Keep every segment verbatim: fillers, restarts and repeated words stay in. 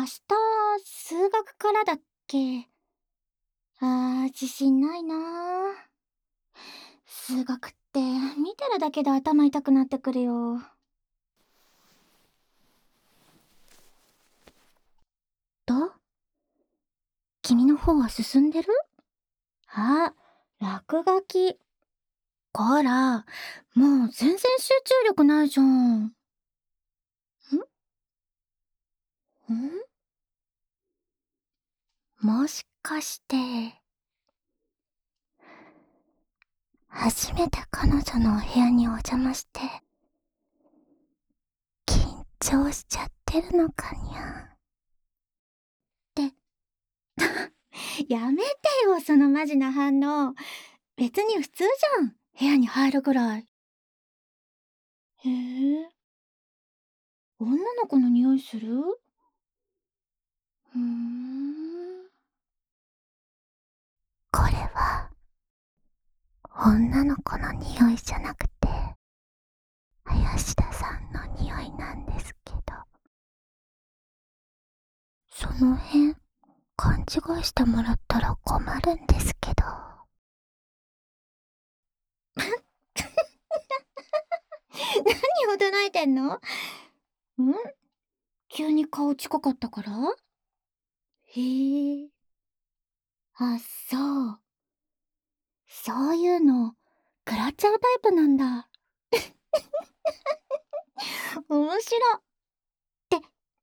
明日、数学からだっけ？あー、自信ないなあ。数学って見てるだけで頭痛くなってくるよ。ど君の方は進んでる？あ、落書き。こら、もう全然集中力ないじゃん。んんもしかして、初めて彼女のお部屋にお邪魔して、緊張しちゃってるのかにゃ。って、やめてよ、そのマジな反応。別に普通じゃん、部屋に入るぐらい。へえ、女の子の匂いする？うーん。これは、女の子の匂いじゃなくて、林田さんの匂いなんですけど。その辺、勘違いしてもらったら困るんですけど。何を唱えてんの？ん？急に顔近かったから？へえ。あ、そう。そういうの、食らっちゃうタイプなんだ。面白。って、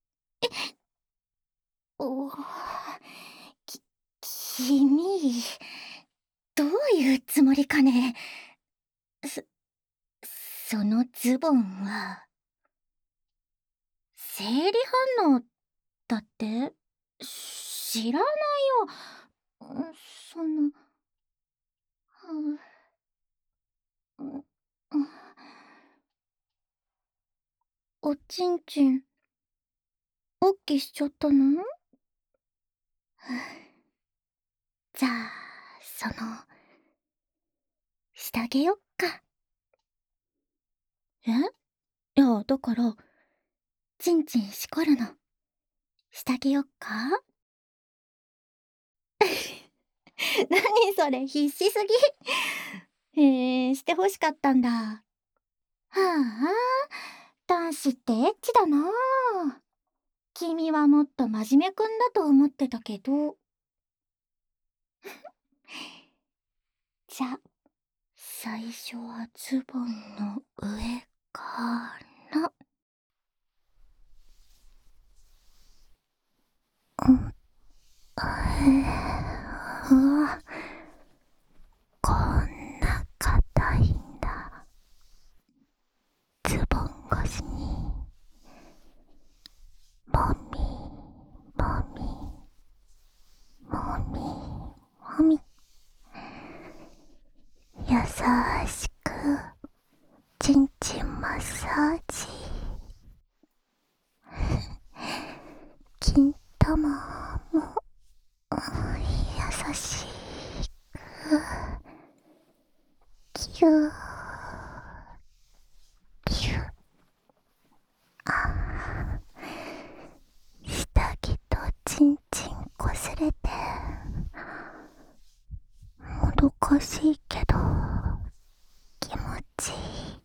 おー、き、君、どういうつもりかね。そ、そのズボンは、生理反応だって？知らないよ。んそんな、うん、うん、おちんちん、おっきしちゃったの？じゃあ、その、してあげよっか。え？いや、だから、ちんちんしこるの。してあげよっか？何それ、必死すぎ。へえ、してほしかったんだ。はあ、男子ってエッチだなあ。君はもっと真面目くんだと思ってたけど。じゃ、最初はズボンの上から。うん、うわ、こんな硬いんだ。ズボン越しに、もみ、もみ、もみ、もみ。優しく、ちんちんマッサージ。金玉も、優しく、キュー、キュー。あ、下着とちんちんこすれて、もどかしいけど、気持ちいい。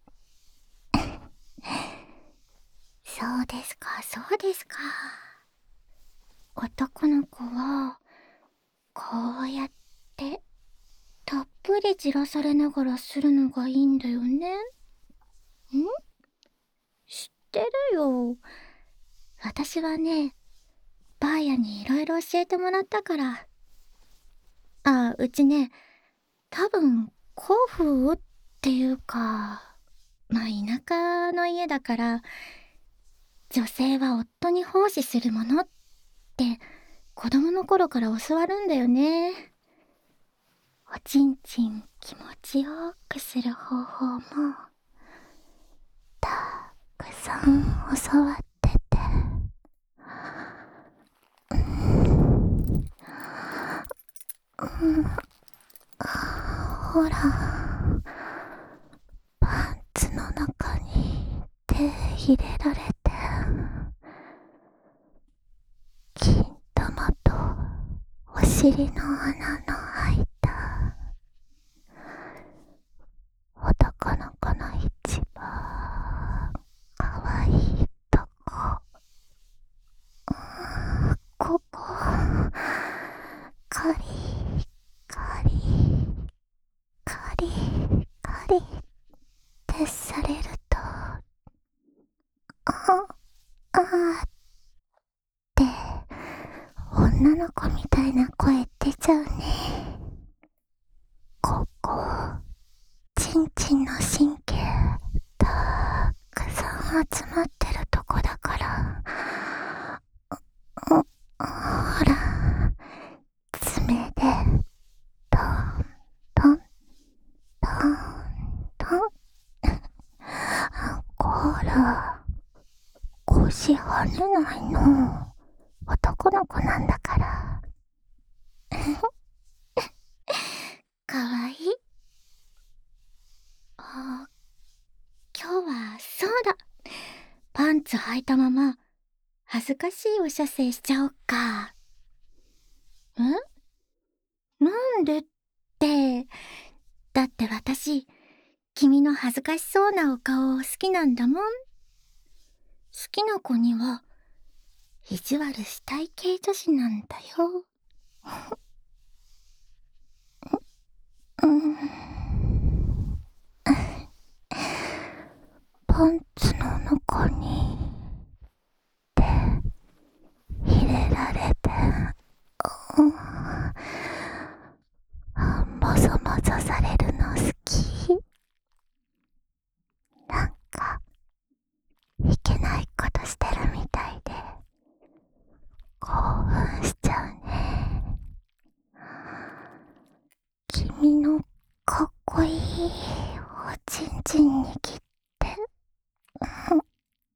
そうですか、そうですか。男の子は、こうやって、たっぷりじらされながらするのがいいんだよね。ん？知ってるよ。私はね、ばあやにいろいろ教えてもらったから。あ、うちね、多分、古風っていうか、まあ田舎の家だから、女性は夫に奉仕するものって子供の頃から教わるんだよね。おちんちん気持ちよくする方法もたくさん教わってて、うん、ほら、パンツの中に手入れられて、 尻の穴の開いた男の子の一番かわいいとこ、ここカリカリカリカリってされると、ああーって女の子みたいな声出ちゃうね。ここチンチンの神経たくさん集まってるとこだから、ほら爪でトントントントンこら腰跳ねないの、男の子なんだからかわいい。あ、今日はそうだ、パンツ履いたまま恥ずかしいお射精しちゃおっか。ん？なんでって、だって私君の恥ずかしそうなお顔好きなんだもん。好きな子には意地悪したい系女子なんだようん、パンツの中に手入れられて、うん、もぞもぞされるの好き。なんかいけないことしてるみたいで興奮しちゃうね。君のかっこいいおちんちん握って、うん、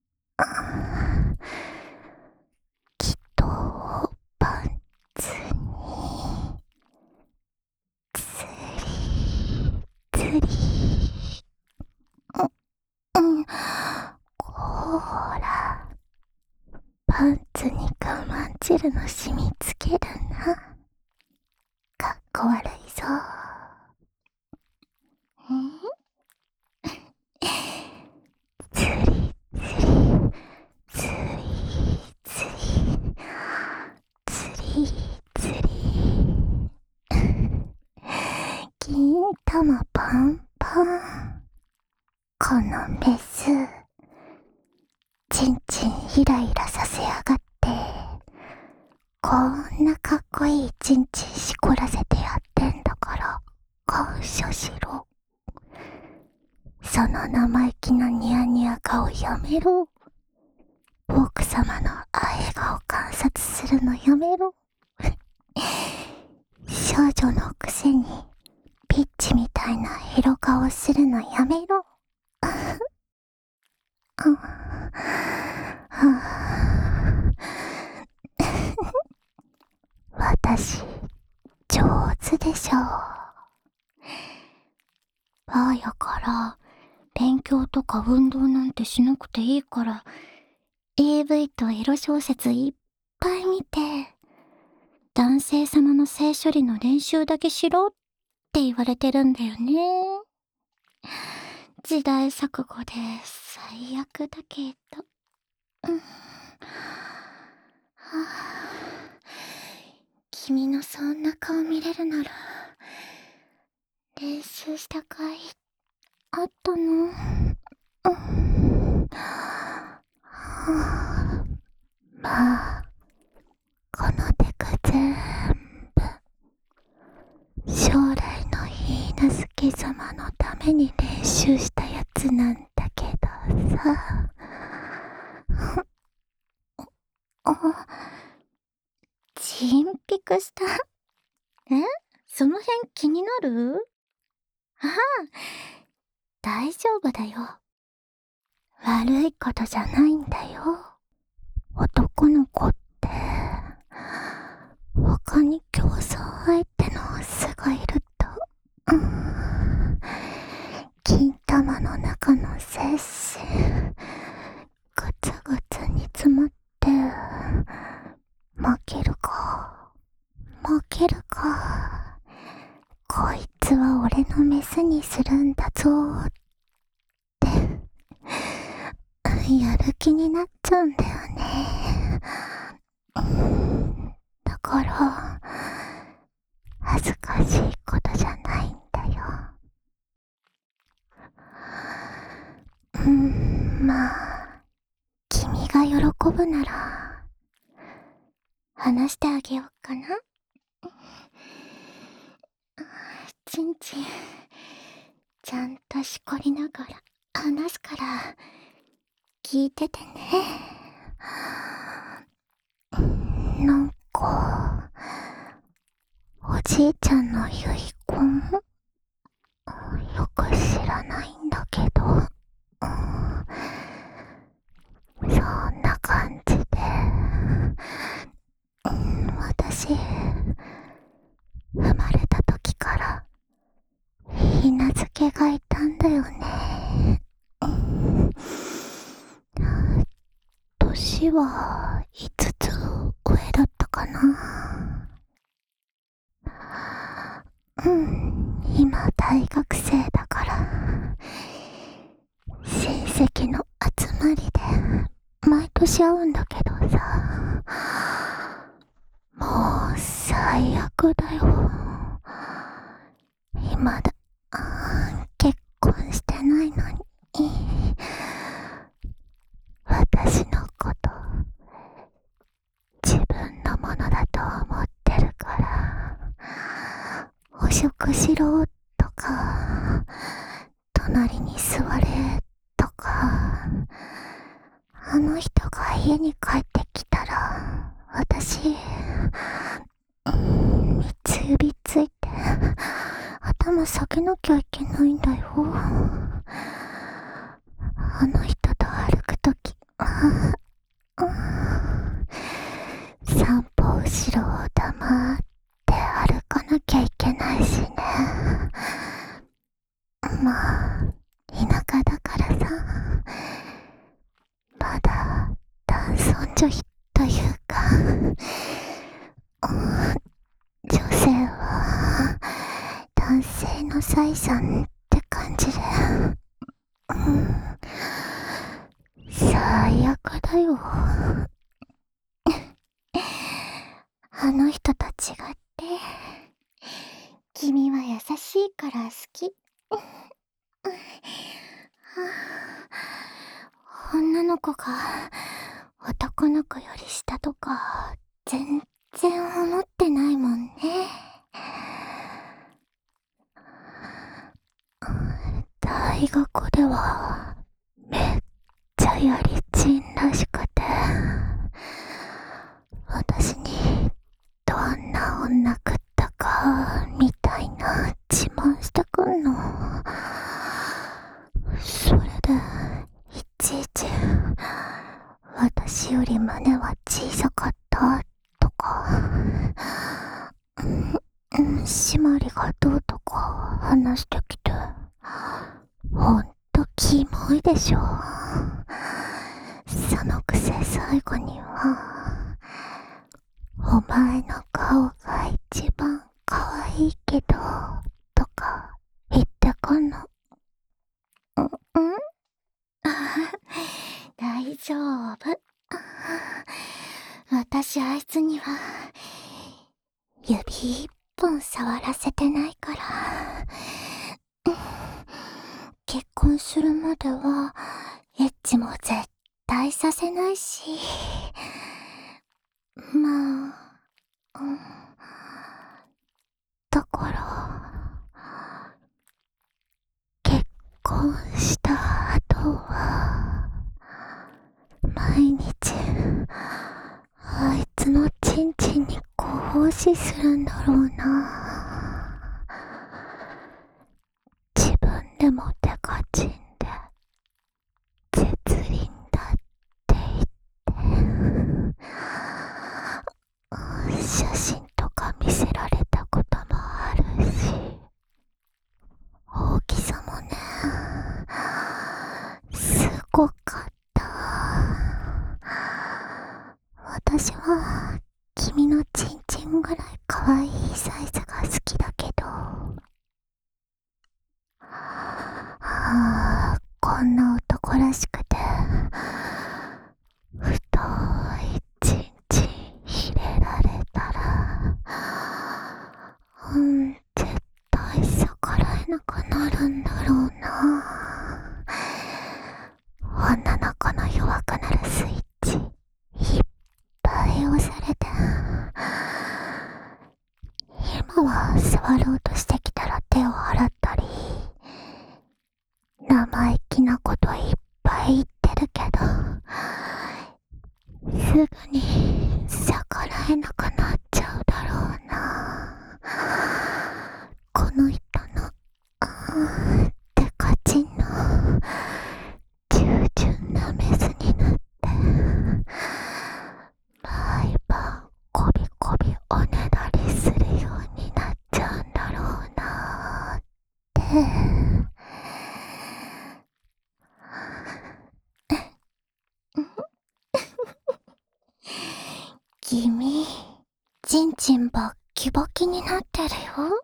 きっとパンツにつりつり、うん、うん、ほらパンツに我慢汁の染みつけるな。かっこ悪いぞ。ん？つりつりつりつりつりつり金玉パンパン。このメスチンチンイライラさせやがって、こんなかっこいいチンチンしこらせてやってんだから感謝しろ。その生意気なニヤニヤ顔やめろ。奥様のあ笑顔観察するのやめろ少女のくせにピッチみたいな色顔するのやめろ私上手でしょ。バーやから勉強とか運動なんてしなくていいから エーブイ とエロ小説いっぱい見て、男性様の性処理の練習だけしろって言われてるんだよね。時代錯誤で最悪だけど、うん、はあ、君のそんな顔見れるなら練習した甲斐あったの？うん、はあ、まあこのテク全部将来の許嫁様のために練習したやつなんだけどさあ、チンピクした。え？その辺気になる？ああ、大丈夫だよ。悪いことじゃないんだよ。男の子って他に競争相手のオスがいると、うん、金玉の中の精子ぐつぐつに詰まって負けるか負ける俺のメスにするんだぞーってやる気になっちゃうんだよね。だから恥ずかしいことじゃないんだよ。うーん、まあ君が喜ぶなら話してあげようかな。ちんちんちゃんとしこりながら話すから聞いててね。なんかおじいちゃんの遺言よく知らないんだけど、そんな感じで私生まれた時からひなずけがいたんだよね。年はいつつ上だったかな。うん、今大学生だから親戚の集まりで毎年会うんだけどさ、もう最悪だよ。今だ結婚してないのに私のこと自分のものだと思ってるから、お食しろとか隣に座れとか、あの人が家に帰ってきたら私三つ指ついて頭下げなきゃいけないんだよ。あの人と歩くとき散歩後ろを黙って歩かなきゃいけないしね。まあ田舎だからさ、まだ男尊女卑というか、女性は男性の財産って感じで、うん、最悪だよ。あの人と違って君は優しいから好き。女の子が男の子より下とか全然思ってないもんね。大学ではめっちゃやりちんらしくて、私にどんな女食ったかみたいな自慢してくんの。それでいちいち私より胸は小さかったとか、うん、締まりがどうとか話してきて、ほんとキモいでしょ。そのくせ最後にはお前の顔が一番可愛いけどとか言ってくんの。んん大丈夫。私あいつには指一本触らせてないから。結婚するまではエッチも絶対させないし、まあ、うん、だから結婚した後は毎日あいつのチンチンにご奉仕するんだろうな。自分でもテカチンで絶倫だって言って写真とか見せられたこともあるし、大きさもねすごかった。私は君のチンチンぐらい可愛いサイズが好きだけど、 君、ちんちんバッキバキになってるよ。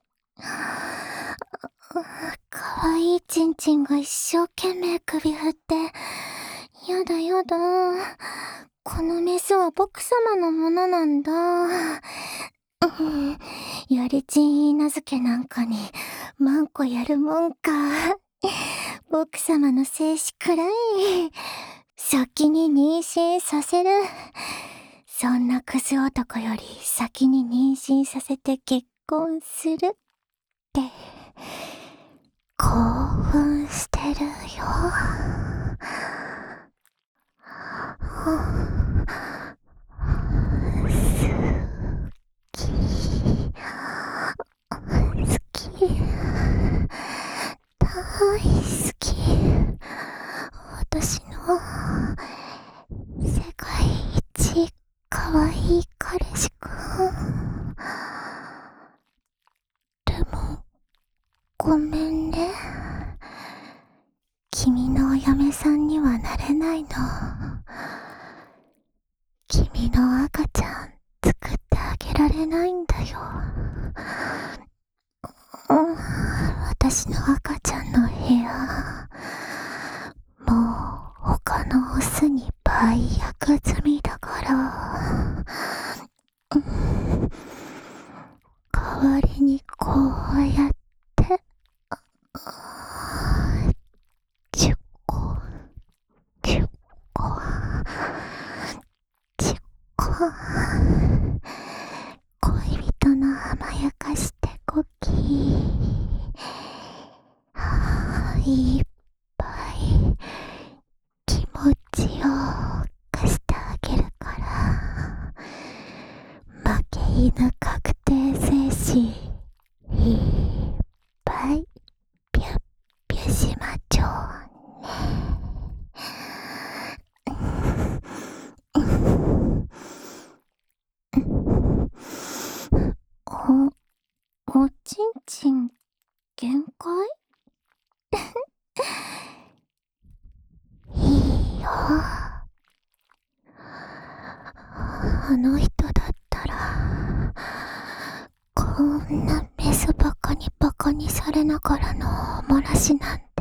かわいいちんちんが一生懸命首振って、やだやだ。このメスは僕様のものなんだ。うん、やりちん稲漬けなんかに、マンコやるもんか。僕様の精子くらい、先に妊娠させる。そんなクズ男より先に妊娠させて結婚するって、興奮してるよ。好き。大好き。私の世界一かわいい彼氏くん。でも、ごめんね。君のお嫁さんにはなれないの。君の赤ちゃん作ってあげられないんだよ。うん、私の赤ちゃんの部屋、もう他のオスに倍役済みだから、うん、代わりにこうやってじゅっこじゅっこじゅっこ恋人の甘やかしてこきいっぱい気持ちを貸してあげるから、負け犬確定精子いっぱいピュッピュしまちょうね。お、おちんちん限界？いいよ。あの人だったら、こんなメスバカにバカにされながらのおもらしなんて、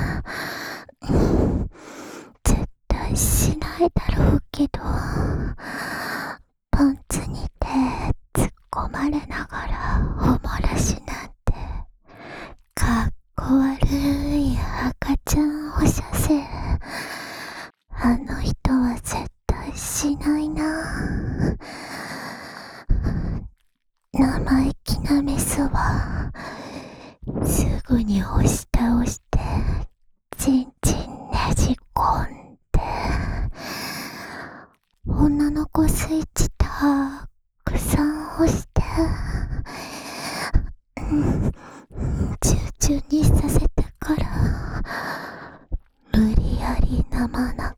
絶対しないだろうけど、パンツに手突っ込まれながらおもらしなんて、かっこ悪い赤ちゃんおしゃせ。あの人は絶対しないな。生意気なメスはすぐに押し倒してちんちんねじ込んで、女の子スイッチたくさん押して、うん、チューチューにさせてから無理やり生中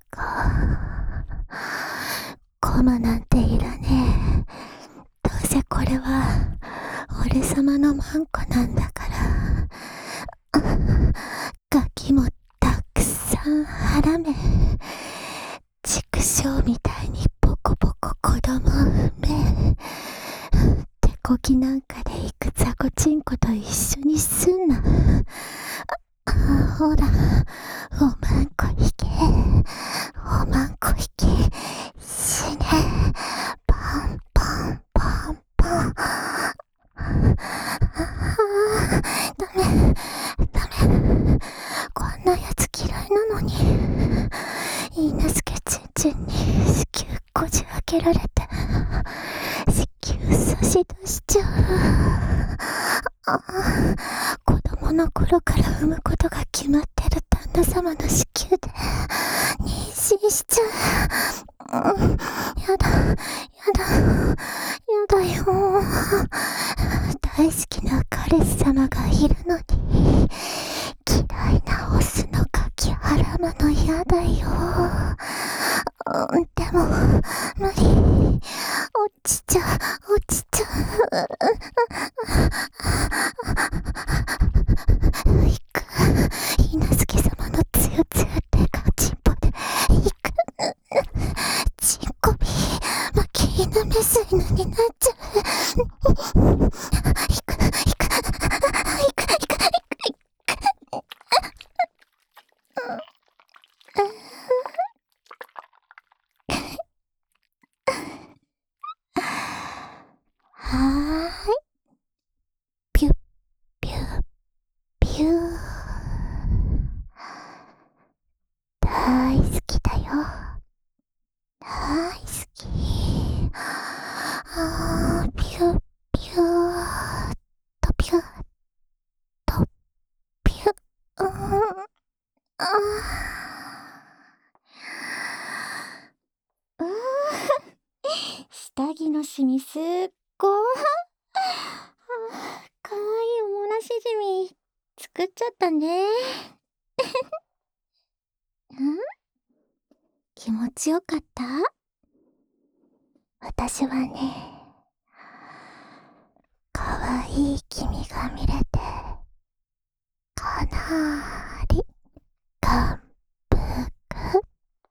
コマなんていらねえ。どうせこれは俺様のマンコなんだから、ガキもたくさんはらめ、畜生みたいにボコボコ子供産め、手こきなんかで行くザコチンコと一緒にすんな。あ、ほら、おまんこ引け、おまんこ引け、死ね、パンパンパンパン。ダメ、ダメ、こんなやつ嫌いなのに、いいなずけちんちんに子宮こじ開けられて、子宮差し出しちゃう。あ、子供の頃から産むことが決まってる旦那様の子宮で妊娠しちゃう。うん、やだ、やだ、やだよ。大好きな彼氏様がいるのに、嫌いなオスのガキはらむのやだよ。うん、でも、無理。落ちちゃう、落ちちゃう。一うーん。下着のシミすっごー。かわいいおもらしじみ作っちゃったね。ん、気持ちよかった？私はね、かわいい君が見れて、かなーり感服。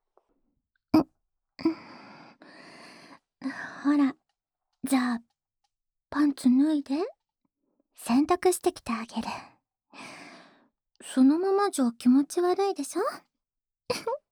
ほら、じゃあパンツ脱いで洗濯してきてあげる。そのままじゃ気持ち悪いでしょ？